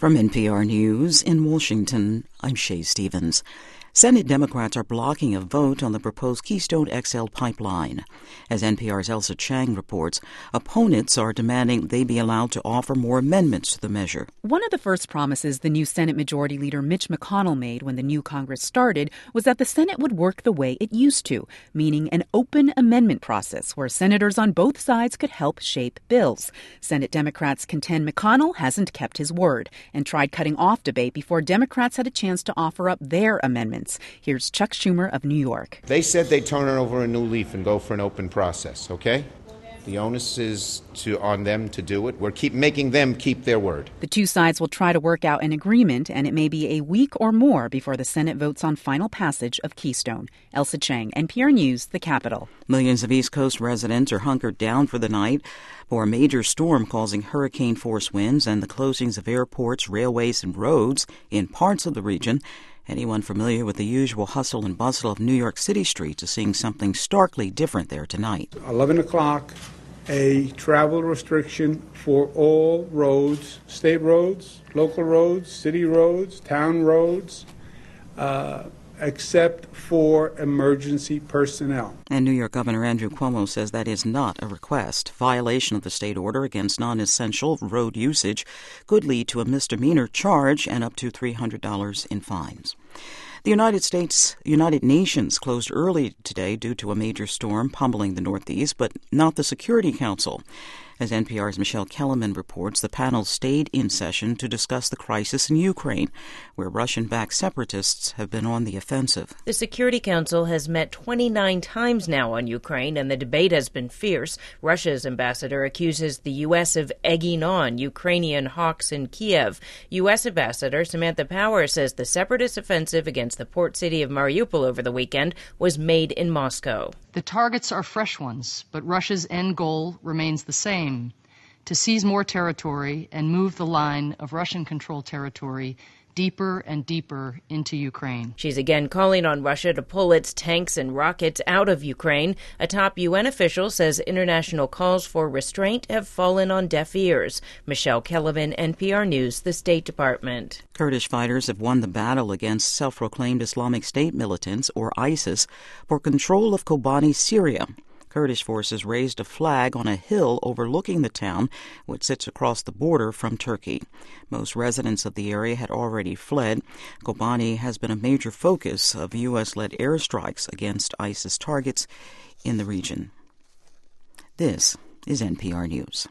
From NPR News in Washington, I'm Shay Stevens. Senate Democrats are blocking a vote on the proposed Keystone XL pipeline. As NPR's Elsa Chang reports, opponents are demanding they be allowed to offer more amendments to the measure. One of the first promises the new Senate Majority Leader Mitch McConnell made when the new Congress started was that the Senate would work the way it used to, meaning an open amendment process where senators on both sides could help shape bills. Senate Democrats contend McConnell hasn't kept his word and tried cutting off debate before Democrats had a chance to offer up their amendments. Here's Chuck Schumer of New York. They said they'd turn it over a new leaf and go for an open process, okay? The onus is on them to do it. We're making them keep their word. The two sides will try to work out an agreement, and it may be a week or more before the Senate votes on final passage of Keystone. Elsa Chang, NPR News, the Capitol. Millions of East Coast residents are hunkered down for the night for a major storm causing hurricane-force winds and the closings of airports, railways, and roads in parts of the region. Anyone familiar with the usual hustle and bustle of New York City streets is seeing something starkly different there tonight. 11 o'clock, a travel restriction for all roads, state roads, local roads, city roads, town roads, except for emergency personnel. And New York Governor Andrew Cuomo says that is not a request. Violation of the state order against non-essential road usage could lead to a misdemeanor charge and up to $300 in fines. The United Nations closed early today due to a major storm pummeling the Northeast, but not the Security Council. As NPR's Michelle Kellerman reports, the panel stayed in session to discuss the crisis in Ukraine, where Russian-backed separatists have been on the offensive. The Security Council has met 29 times now on Ukraine, and the debate has been fierce. Russia's ambassador accuses the U.S. of egging on Ukrainian hawks in Kiev. U.S. Ambassador Samantha Power says the separatist offensive against the port city of Mariupol over the weekend was made in Moscow. The targets are fresh ones, but Russia's end goal remains the same: to seize more territory and move the line of Russian-controlled territory deeper and deeper into Ukraine. She's again calling on Russia to pull its tanks and rockets out of Ukraine. A top UN official says international calls for restraint have fallen on deaf ears. Michelle Kellerman, NPR News, the State Department. Kurdish fighters have won the battle against self-proclaimed Islamic State militants, or ISIS, for control of Kobani, Syria. Kurdish forces raised a flag on a hill overlooking the town, which sits across the border from Turkey. Most residents of the area had already fled. Kobani has been a major focus of U.S.-led airstrikes against ISIS targets in the region. This is NPR News.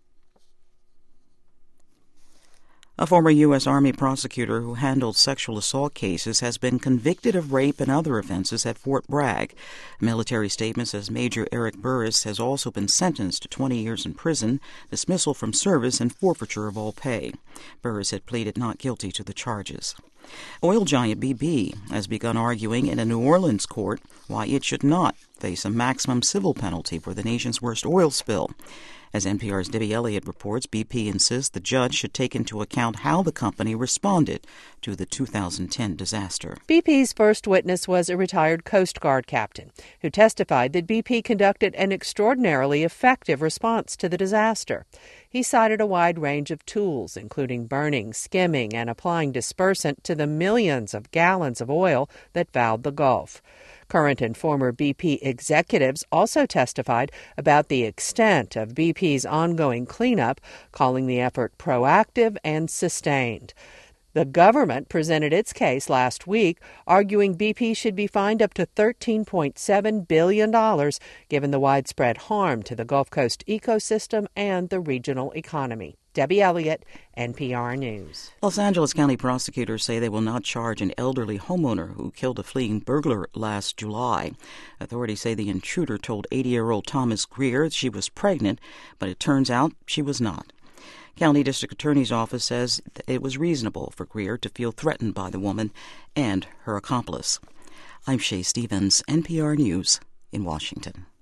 A former U.S. Army prosecutor who handled sexual assault cases has been convicted of rape and other offenses at Fort Bragg. A military statement says Major Eric Burris has also been sentenced to 20 years in prison, dismissal from service, and forfeiture of all pay. Burris had pleaded not guilty to the charges. Oil giant BP has begun arguing in a New Orleans court why it should not face a maximum civil penalty for the nation's worst oil spill. As NPR's Debbie Elliott reports, BP insists the judge should take into account how the company responded to the 2010 disaster. BP's first witness was a retired Coast Guard captain who testified that BP conducted an extraordinarily effective response to the disaster. He cited a wide range of tools, including burning, skimming, and applying dispersant to the millions of gallons of oil that fouled the Gulf. Current and former BP executives also testified about the extent of BP's ongoing cleanup, calling the effort proactive and sustained. The government presented its case last week, arguing BP should be fined up to $13.7 billion, given the widespread harm to the Gulf Coast ecosystem and the regional economy. Debbie Elliott, NPR News. Los Angeles County prosecutors say they will not charge an elderly homeowner who killed a fleeing burglar last July. Authorities say the intruder told 80-year-old Thomas Greer she was pregnant, but it turns out she was not. County District Attorney's Office says it was reasonable for Greer to feel threatened by the woman and her accomplice. I'm Shay Stevens, NPR News in Washington.